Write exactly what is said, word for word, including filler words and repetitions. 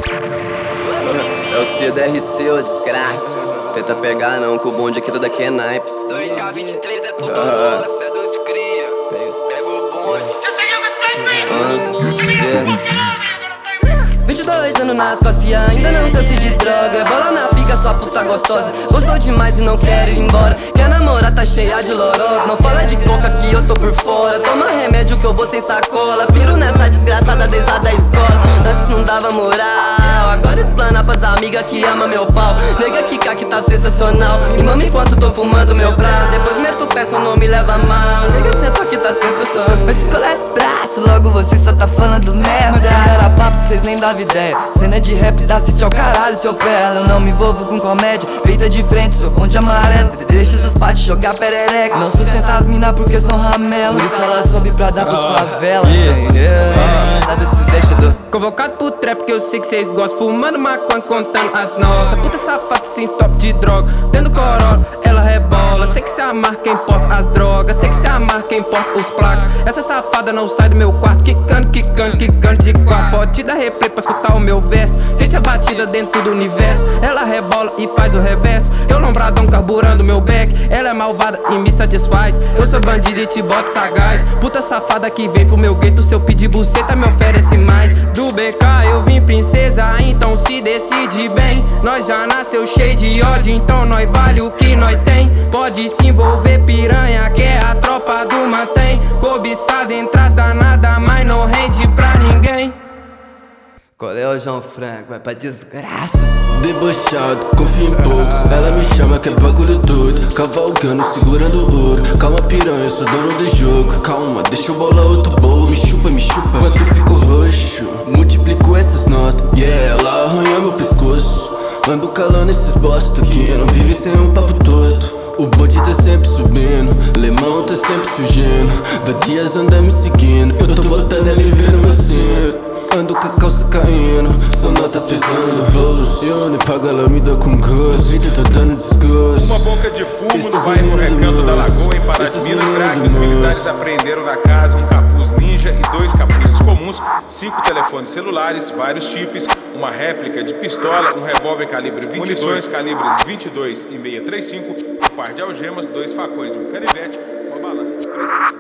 É os cria da R C, ô desgraça. Tenta pegar não, que o bonde aqui toda aqui é naipe. dois K vinte e três é tudo nosso, é dois cria. Pega o bonde. vinte e dois anos nas costas e ainda não cansei de droga. Bola na pica, sua puta gostosa. Gostou demais e não quer ir embora. Quer namorar, tá cheia de loró. Não fala de coca que eu tô por fora. Toma remédio que eu vou sem sacola. Piro nessa desgraçada desde lá da escola. Antes não dava moral, agora explana pras amigas que ama meu pau. Nega que cá que tá sensacional. E mama enquanto tô fumando meu prato. Depois meto o pé, só não me leva mal. Nega senta que tá sensacional. Mas se colar braço, logo você só tá falando merda. Mas quando era papo, cês nem davam ideia. Cena de rap dá city ao caralho, seu pé. Eu não me envolvo com comédia, peita de frente, sou bom de amarelo. Deixa essas partes jogar perereca. Não sustenta as mina porque são ramelo. Por isso ela sobe pra dar pros favelas. Nada se deixa do convocado pro trap que eu sei que cês gostam. Fumando maconha, contando as notas. Puta safada sem top de droga. Dentro do Corolla, ela rebola. Sei que cê amarra quem importa as drogas. Sei que cê amarra quem importa os placos. Essa safada não sai do meu quarto. Quicando, quicando, quicando de quatro. Pode te dar replay pra escutar o meu verso. Sente a batida dentro do universo. Ela rebola e faz o reverso. Eu lombradão carburando meu back. Ela é malvada e me satisfaz. Eu sou bandido e te boto sagaz. Puta safada que vem pro meu gueto. Se eu pedir buceta me oferece mais. Do B K eu vim princesa, então se decide bem. Nós já nasceu cheio de ódio, então nós vale o que nós tem. Pode se envolver piranha, que é a tropa do mantém. Cobiçado em trás da nada, mas não rende pra ninguém. Qual é o João Franco? Vai pra desgraças. Debochado, confio em poucos. Ela me chama que é bagulho doido. Cavalgando, segurando ouro. Calma piranha, eu sou dono do jogo. Calma, deixa eu bolar outro bolo. Me chupa, me chupa, quanto eu fico roxo. Multiplico essas notas, yeah, ela arranha meu pescoço. Ando calando esses bosta que não vive sem um papo todo. O bonde tá sempre subindo, lemão tá sempre surgindo. Vadias anda me seguindo, eu tô botando ele vendo meu cinto. Ando com a calça caindo, são notas pesando no bolso. Eu nem pago, ela me dá com gosto. Vida tá dando desgosto. Uma boca de fumo no bairro Recanto da Lagoa, em Pará de Minas. Os militares apreenderam na casa um capuz ninja e dois capuzes comuns, cinco telefones celulares, vários chips, uma réplica de pistola, um revólver calibre vinte e dois, calibres vinte e dois e seiscentos e trinta e cinco, um par de algemas, dois facões e um canivete, uma balança de precisão.